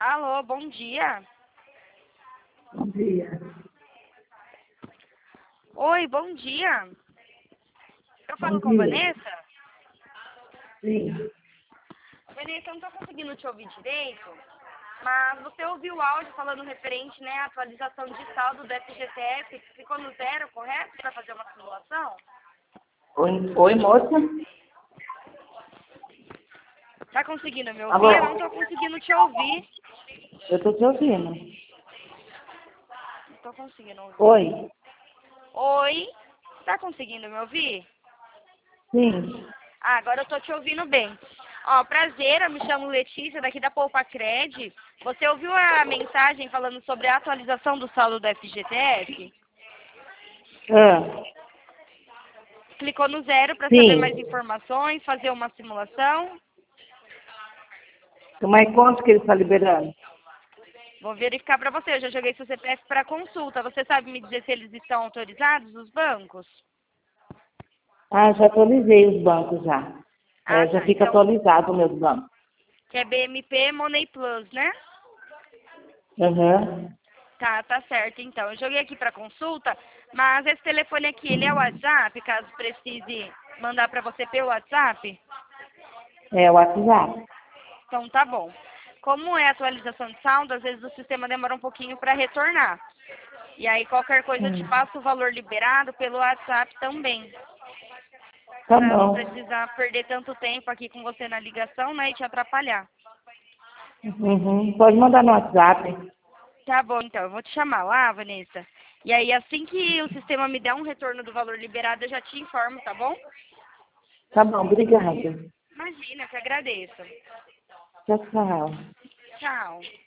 Alô, bom dia. Bom dia. Oi, bom dia. Eu Bom falo com dia. Vanessa? Sim. Vanessa, eu não tô conseguindo te ouvir direito, mas você ouviu o áudio falando referente, né, à atualização de saldo do FGTS, que ficou no zero, correto, para fazer uma simulação? Oi, moça. Tá conseguindo me ouvir? Alô? Eu não tô conseguindo te ouvir. Eu tô te ouvindo. Não tô conseguindo ouvir. Oi. Oi? Tá conseguindo me ouvir? Sim. Ah, agora eu tô te ouvindo bem. Ó, prazer, eu me chamo Letícia, daqui da Poupa Cred. Você ouviu a mensagem falando sobre a atualização do saldo do FGTS? Ah, Clicou no zero para saber mais sim. informações, fazer uma simulação. Mas quanto que ele está liberando? Vou verificar para você. Eu já joguei seu CPF para consulta. Você sabe me dizer se eles estão autorizados, os bancos? Ah, já atualizei os bancos já. Ah, Já tá. fica Então, atualizado o meu banco. que é BMP Money Plus, né? Aham. Tá certo. Então, eu joguei aqui para consulta, mas esse telefone aqui, ele é o WhatsApp, caso precise mandar para você pelo WhatsApp? É o WhatsApp. Então, tá bom. Como é atualização de saldo, às vezes o sistema demora um pouquinho para retornar. E aí, qualquer coisa, eu te Hum. passo o valor liberado pelo WhatsApp também. Tá Pra não bom. precisar perder tanto tempo aqui com você na ligação, né, e te atrapalhar. Uhum. Pode mandar no WhatsApp. Tá bom, então, eu vou te chamar lá, Vanessa. E aí, assim que o sistema me der um retorno do valor liberado, eu já te informo, tá bom? Tá bom, obrigada. Imagina, eu que agradeço. Tchau, tchau. Tchau.